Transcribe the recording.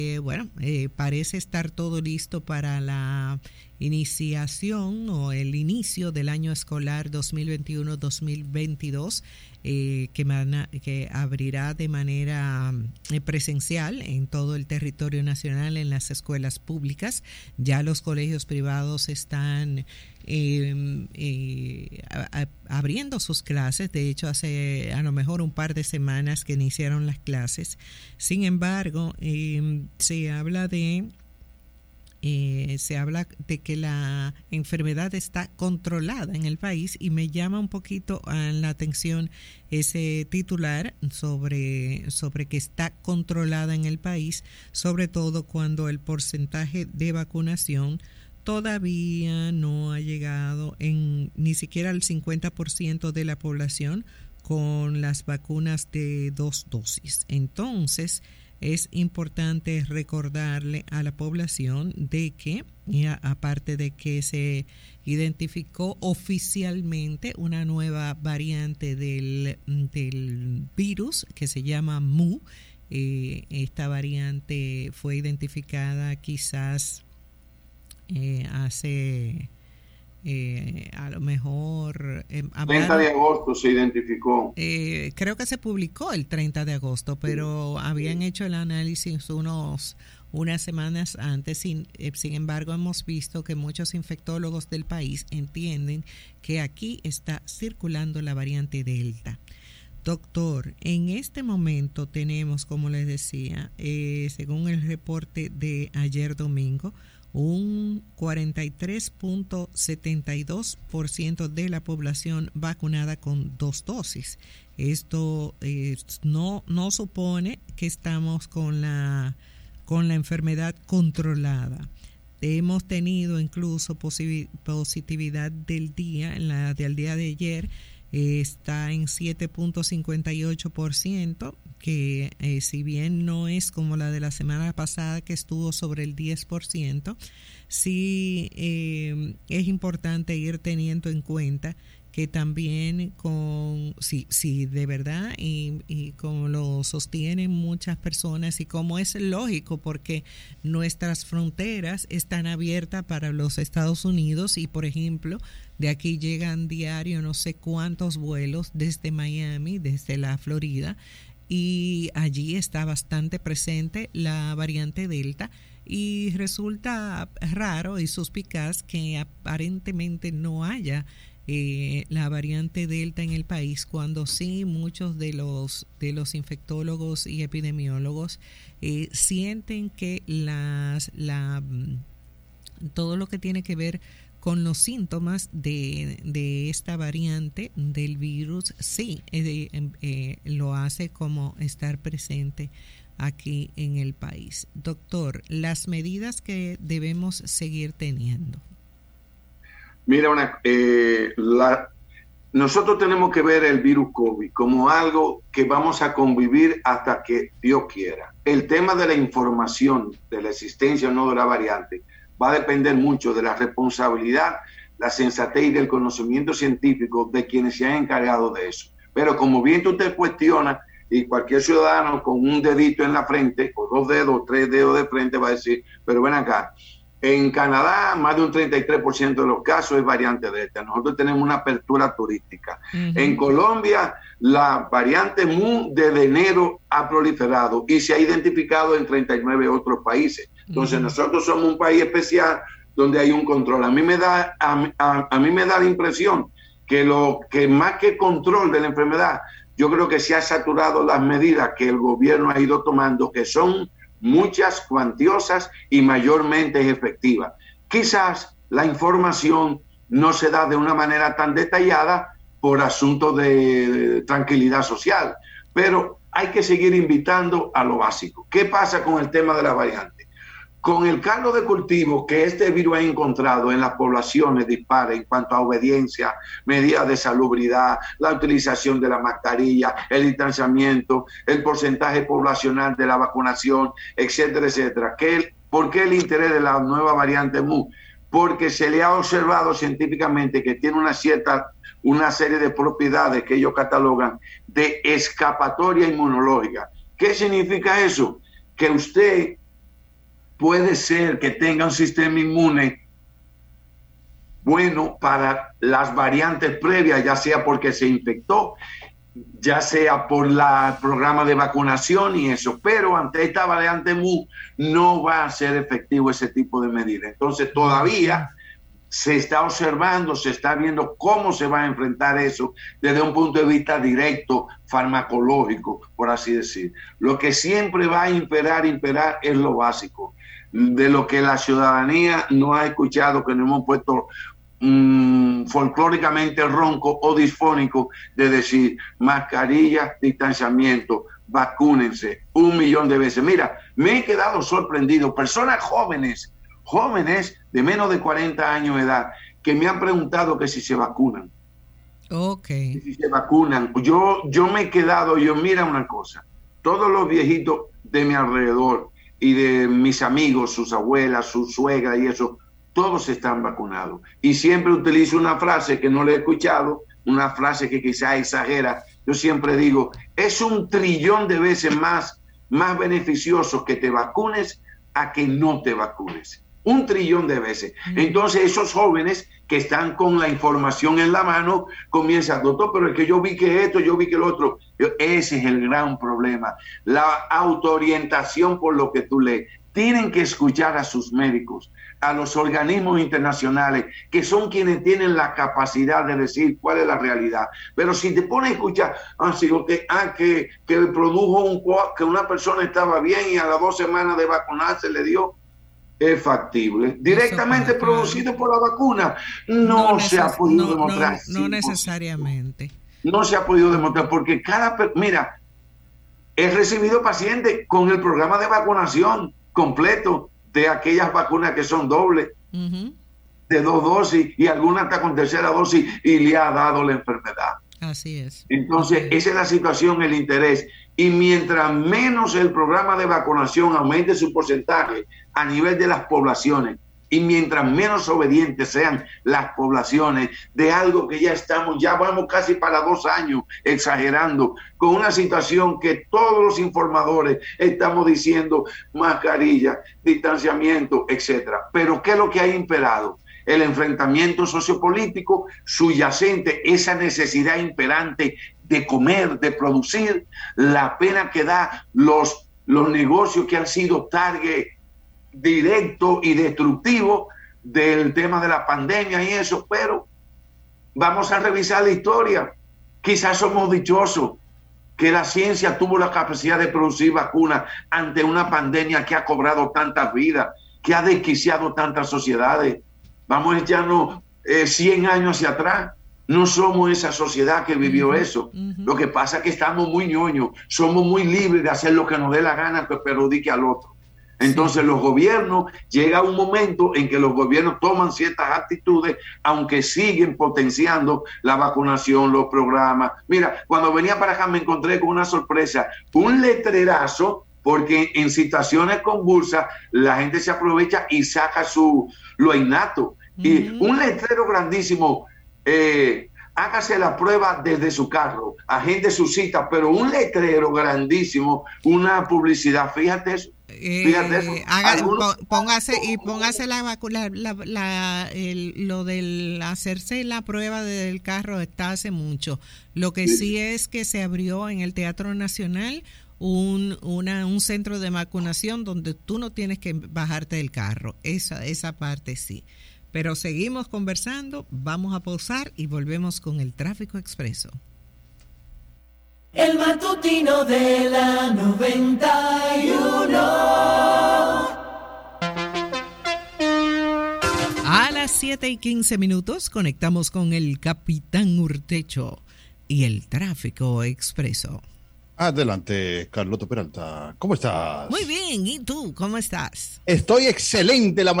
Parece estar todo listo para la iniciación o el inicio del año escolar 2021-2022, que abrirá de manera presencial en todo el territorio nacional en las escuelas públicas. Ya los colegios privados están abriendo sus clases. De hecho, hace a lo mejor un par de semanas que iniciaron las clases. Sin embargo, se habla de que la enfermedad está controlada en el país, y me llama un poquito la atención ese titular sobre que está controlada en el país, sobre todo cuando el porcentaje de vacunación todavía no ha llegado ni siquiera al 50% de la población con las vacunas de 2 dosis. Entonces, es importante recordarle a la población de que, aparte de que se identificó oficialmente una nueva variante del virus que se llama Mu, esta variante fue identificada quizás hace a lo mejor 30 de agosto se identificó. Creo que se publicó el 30 de agosto, pero habían hecho el análisis unas semanas antes. Sin embargo, hemos visto que muchos infectólogos del país entienden que aquí está circulando la variante Delta. Doctor, en este momento tenemos, como les decía, según el reporte de ayer domingo, un 43.72% de la población vacunada con 2 dosis. Esto no supone que estamos con la enfermedad controlada. Hemos tenido incluso positividad del día, del día de ayer, está en 7.58%, que si bien no es como la de la semana pasada que estuvo sobre el 10%, sí es importante ir teniendo en cuenta que también si de verdad y como lo sostienen muchas personas, y como es lógico porque nuestras fronteras están abiertas para los Estados Unidos, y por ejemplo de aquí llegan diario no sé cuántos vuelos desde Miami, desde la Florida, y allí está bastante presente la variante Delta, y resulta raro y suspicaz que aparentemente no haya la variante Delta en el país, cuando sí muchos de los infectólogos y epidemiólogos sienten que todo lo que tiene que ver con los síntomas de esta variante del virus sí lo hace como estar presente aquí en el país. Doctor, las medidas que debemos seguir teniendo. Mira, nosotros tenemos que ver el virus COVID como algo que vamos a convivir hasta que Dios quiera. El tema de la información de la existencia o no de la variante va a depender mucho de la responsabilidad, la sensatez y del conocimiento científico de quienes se han encargado de eso. Pero como bien tú te cuestionas, y cualquier ciudadano con un dedito en la frente, o 2 dedos, o 3 dedos de frente, va a decir, pero ven acá, en Canadá más de un 33% de los casos es variante Delta. Nosotros tenemos una apertura turística. Uh-huh. En Colombia, la variante Mu desde enero ha proliferado y se ha identificado en 39 otros países. Entonces, uh-huh, nosotros somos un país especial donde hay un control. A mí me da la impresión que lo que más que control de la enfermedad, yo creo que se ha saturado las medidas que el gobierno ha ido tomando, que son muchas, cuantiosas y mayormente efectivas. Quizás la información no se da de una manera tan detallada por asuntos de tranquilidad social, pero hay que seguir invitando a lo básico. ¿Qué pasa con el tema de la variante? Con el caldo de cultivo que este virus ha encontrado en las poblaciones dispara en cuanto a obediencia, medidas de salubridad, la utilización de la mascarilla, el distanciamiento, el porcentaje poblacional de la vacunación, etcétera, etcétera. ¿Por qué el interés de la nueva variante Mu? Porque se le ha observado científicamente que tiene una serie de propiedades que ellos catalogan de escapatoria inmunológica. ¿Qué significa eso? Que usted puede ser que tenga un sistema inmune bueno para las variantes previas, ya sea porque se infectó, ya sea por el programa de vacunación y eso, pero ante esta variante Mu no va a ser efectivo ese tipo de medidas. Entonces todavía se está observando, se está viendo cómo se va a enfrentar eso desde un punto de vista directo, farmacológico, por así decir. Lo que siempre va a imperar es lo básico, de lo que la ciudadanía no ha escuchado, que no hemos puesto folclóricamente ronco o disfónico, de decir mascarilla, distanciamiento, vacúnense 1.000.000 de veces. Mira, me he quedado sorprendido, personas jóvenes de menos de 40 años de edad, que me han preguntado que si se vacunan. Okay. Si se vacunan. Yo me he quedado, mira una cosa, todos los viejitos de mi alrededor y de mis amigos, sus abuelas, su suegra y eso, todos están vacunados. Y siempre utilizo una frase que no le he escuchado, una frase que quizás exagera. Yo siempre digo, es 1.000.000.000 de veces más beneficioso que te vacunes a que no te vacunes. 1.000.000.000 de veces. Entonces esos jóvenes que están con la información en la mano comienzan, doctor, pero es que yo vi que esto, yo vi que lo otro. Ese es el gran problema. La autoorientación por lo que tú lees. Tienen que escuchar a sus médicos, a los organismos internacionales, que son quienes tienen la capacidad de decir cuál es la realidad. Pero si te pones a escuchar, que produjo que una persona estaba bien y a las 2 semanas de vacunarse le dio, es factible. Directamente producido por la vacuna, no se ha podido demostrar. No necesariamente. No se ha podido demostrar porque mira, he recibido pacientes con el programa de vacunación completo de aquellas vacunas que son dobles, de 2 dosis y algunas hasta con 3ª dosis, y le ha dado la enfermedad. Así es. Entonces, esa es la situación, el interés. Y mientras menos el programa de vacunación aumente su porcentaje a nivel de las poblaciones, y mientras menos obedientes sean las poblaciones de algo que ya vamos casi para 2 años exagerando, con una situación que todos los informadores estamos diciendo mascarilla, distanciamiento, etcétera. Pero ¿qué es lo que ha imperado? El enfrentamiento sociopolítico subyacente, esa necesidad imperante de comer, de producir, la pena que da los negocios que han sido target directo y destructivo del tema de la pandemia y eso. Pero vamos a revisar la historia. Quizás somos dichosos que la ciencia tuvo la capacidad de producir vacunas ante una pandemia que ha cobrado tantas vidas, que ha desquiciado tantas sociedades. Vamos a echarnos 100 años hacia atrás. No somos esa sociedad que vivió eso. Lo que pasa es que estamos muy ñoños, somos muy libres de hacer lo que nos dé la gana que perjudique al otro. Entonces los gobiernos, llega un momento en que los gobiernos toman ciertas actitudes, aunque siguen potenciando la vacunación, los programas. Mira, cuando venía para acá me encontré con una sorpresa, un letrerazo, porque en situaciones convulsas la gente se aprovecha y saca lo innato. Y un letrero grandísimo, hágase la prueba desde su carro, agende su cita, pero un letrero grandísimo, una publicidad, fíjate eso. Póngase la vacuna, lo del hacerse la prueba del carro está hace mucho. Lo que sí es que se abrió en el Teatro Nacional un centro de vacunación donde tú no tienes que bajarte del carro. Esa parte sí. Pero seguimos conversando, vamos a pausar y volvemos con el Tráfico Expreso. El matutino de la 91. A las 7:15 conectamos con el Capitán Urtecho y el Tráfico Expreso. Adelante, Carloto Peralta. ¿Cómo estás? Muy bien, ¿y tú? ¿Cómo estás? Estoy excelente. La